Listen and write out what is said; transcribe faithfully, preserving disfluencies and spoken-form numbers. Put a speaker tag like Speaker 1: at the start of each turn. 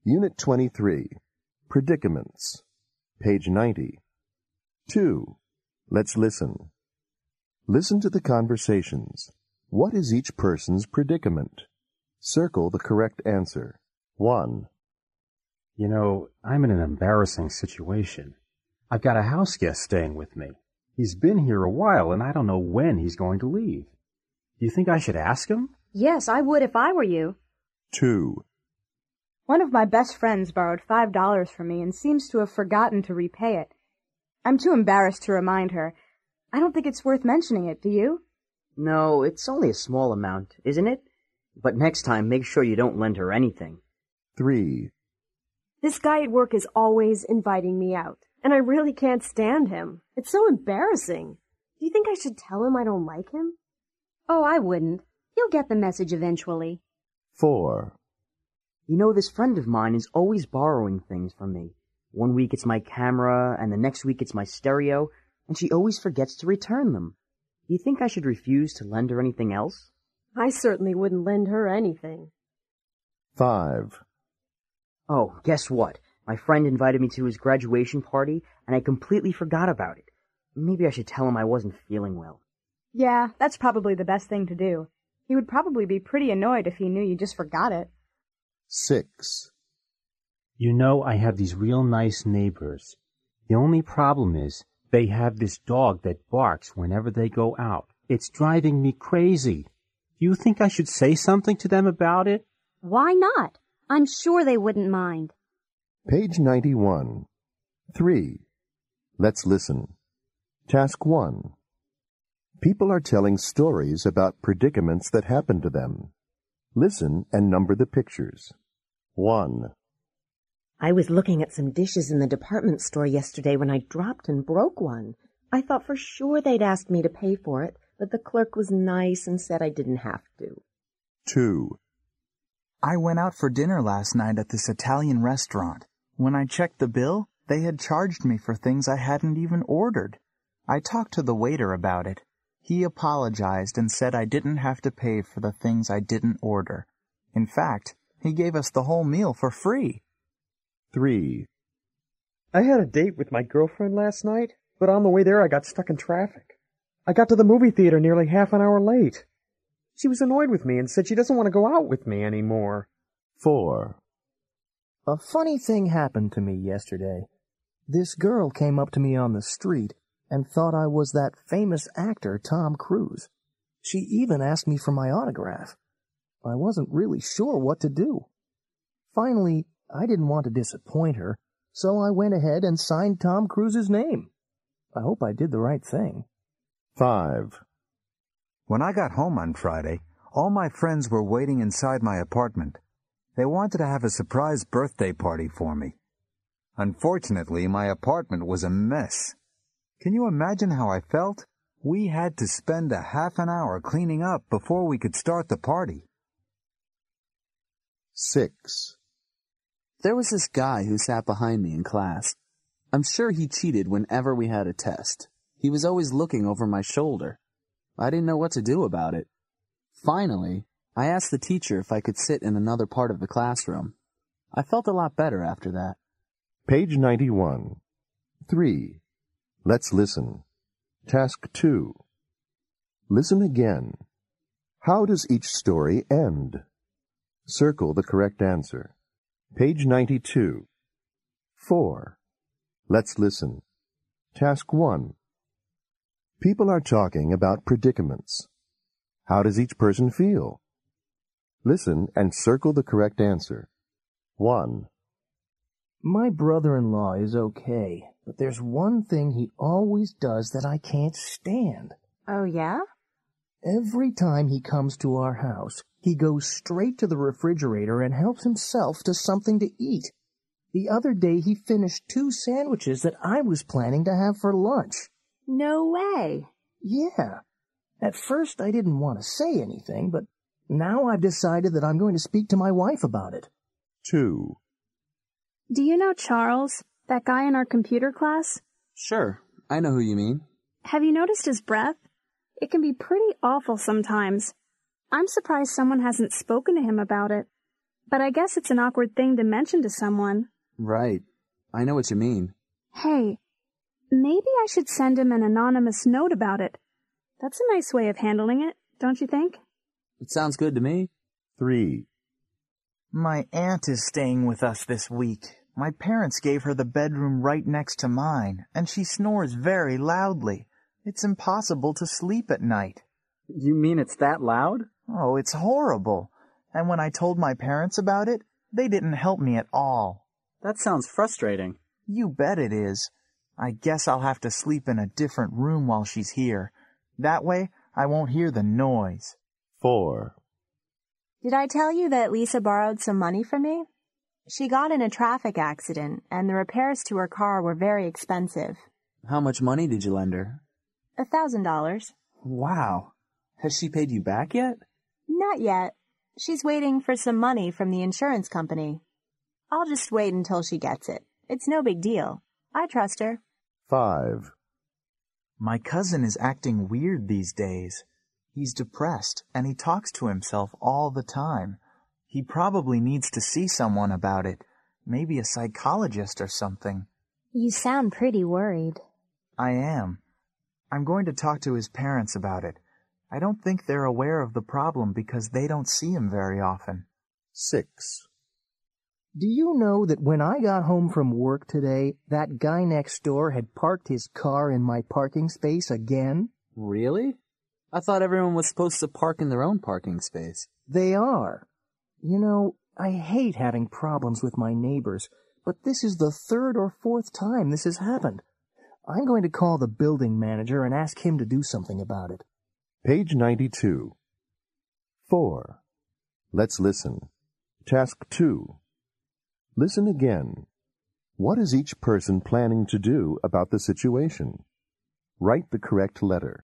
Speaker 1: Unit twenty-three, Predicaments, page ninety. two. Let's listen. Listen to the conversations. What is each person's predicament? Circle the correct answer. one.
Speaker 2: You know, I'm in an embarrassing situation. I've got a house guest staying with me. He's been here a while, and I don't know when he's going to leave. Do you think I should ask him?
Speaker 3: Yes, I would if I were you.
Speaker 1: two.
Speaker 4: One of my best friends borrowed five dollars from me and seems to have forgotten to repay it. I'm too embarrassed to remind her. I don't think it's worth mentioning it, do you?
Speaker 5: No, it's only a small amount, isn't it? But next time, make sure you don't lend her anything.
Speaker 1: three.
Speaker 6: This guy at work is always inviting me out, and I really can't stand him. It's so embarrassing. Do you think I should tell him I don't like him?
Speaker 3: Oh, I wouldn't. He'll get the message eventually.
Speaker 1: four.
Speaker 5: You know, this friend of mine is always borrowing things from me. One week it's my camera, and the next week it's my stereo, and she always forgets to return them. Do you think I should refuse to lend her anything else?
Speaker 6: I certainly wouldn't lend her anything.
Speaker 1: five.
Speaker 5: Oh, guess what? My friend invited me to his graduation party, and I completely forgot about it. Maybe I should tell him I wasn't feeling well.
Speaker 4: Yeah, that's probably the best thing to do. He would probably be pretty annoyed if he knew you just forgot it.
Speaker 1: six.
Speaker 2: You know, I have these real nice neighbors. The only problem is they have this dog that barks whenever they go out. It's driving me crazy. Do you think I should say something to them about it?
Speaker 3: Why not? I'm sure they wouldn't mind.
Speaker 1: Page ninety-one. three. Let's listen. Task one. People are telling stories about predicaments that happened to them. Listen and number the pictures. one.
Speaker 7: I was looking at some dishes in the department store yesterday when I dropped and broke one. I thought for sure they'd asked me to pay for it, but the clerk was nice and said I didn't have to.
Speaker 1: two.
Speaker 8: I went out for dinner last night at this Italian restaurant. When I checked the bill, they had charged me for things I hadn't even ordered. I talked to the waiter about it. He apologized and said I didn't have to pay for the things I didn't order. In fact, he gave us the whole meal for free.
Speaker 1: three.
Speaker 9: I had a date with my girlfriend last night, but on the way there I got stuck in traffic. I got to the movie theater nearly half an hour late. She was annoyed with me and said she doesn't want to go out with me anymore.
Speaker 1: four.
Speaker 10: A funny thing happened to me yesterday. This girl came up to me on the street and thought I was that famous actor Tom Cruise. She even asked me for my autograph. I wasn't really sure what to do. Finally, I didn't want to disappoint her, so I went ahead and signed Tom Cruise's name. I hope I did the right thing.
Speaker 1: five.
Speaker 11: When I got home on Friday, all my friends were waiting inside my apartment. They wanted to have a surprise birthday party for me. Unfortunately, my apartment was a mess. Can you imagine how I felt? We had to spend a half an hour cleaning up before we could start the party.
Speaker 1: six.
Speaker 12: There was this guy who sat behind me in class. I'm sure he cheated whenever we had a test. He was always looking over my shoulder. I didn't know what to do about it. Finally, I asked the teacher if I could sit in another part of the classroom. I felt a lot better after that.
Speaker 1: Page ninety-one. three. Let's listen. Task two. Listen again. How does each story end? Circle the correct answer. Page ninety-two. four. Let's listen. Task one. People are talking about predicaments. How does each person feel? Listen and circle the correct answer. one.
Speaker 10: My brother-in-law is okay, but there's one thing he always does that I can't stand.
Speaker 4: Oh, yeah?
Speaker 10: Every time he comes to our house, he goes straight to the refrigerator and helps himself to something to eat. The other day he finished two sandwiches that I was planning to have for lunch.
Speaker 6: No way.
Speaker 10: Yeah. At first I didn't want to say anything, but now I've decided that I'm going to speak to my wife about it.
Speaker 1: two.
Speaker 13: Do you know Charles, that guy in our computer class?
Speaker 12: Sure, I know who you mean.
Speaker 13: Have you noticed his breath? It can be pretty awful sometimes. I'm surprised someone hasn't spoken to him about it. But I guess it's an awkward thing to mention to someone.
Speaker 12: Right. I know what you mean.
Speaker 13: Hey, maybe I should send him an anonymous note about it. That's a nice way of handling it, don't you think?
Speaker 12: It sounds good to me.
Speaker 1: Three.
Speaker 8: My aunt is staying with us this week. My parents gave her the bedroom right next to mine, and she snores very loudly. It's impossible to sleep at night.
Speaker 5: You mean it's that loud?
Speaker 8: Oh, it's horrible. And when I told my parents about it, they didn't help me at all.
Speaker 5: That sounds frustrating.
Speaker 8: You bet it is. I guess I'll have to sleep in a different room while she's here. That way, I won't hear the noise.
Speaker 1: Four.
Speaker 14: Did I tell you that Lisa borrowed some money from me? She got in a traffic accident, and the repairs to her car were very expensive.
Speaker 12: How much money did you lend her?
Speaker 14: A thousand dollars.
Speaker 12: Wow. Has she paid you back yet?
Speaker 14: Not yet. She's waiting for some money from the insurance company. I'll just wait until she gets it. It's no big deal. I trust her.
Speaker 1: Five.
Speaker 8: My cousin is acting weird these days. He's depressed, and he talks to himself all the time. He probably needs to see someone about it, maybe a psychologist or something.
Speaker 14: You sound pretty worried.
Speaker 8: I am. I'm going to talk to his parents about it. I don't think they're aware of the problem because they don't see him very often.
Speaker 1: Six.
Speaker 10: Do you know that when I got home from work today, that guy next door had parked his car in my parking space again?
Speaker 12: Really? I thought everyone was supposed to park in their own parking space.
Speaker 10: They are. You know, I hate having problems with my neighbors, but this is the third or fourth time this has happened. I'm going to call the building manager and ask him to do something about it.
Speaker 1: Page ninety-two. Four. Let's listen. Task two. Listen again. What is each person planning to do about the situation? Write the correct letter.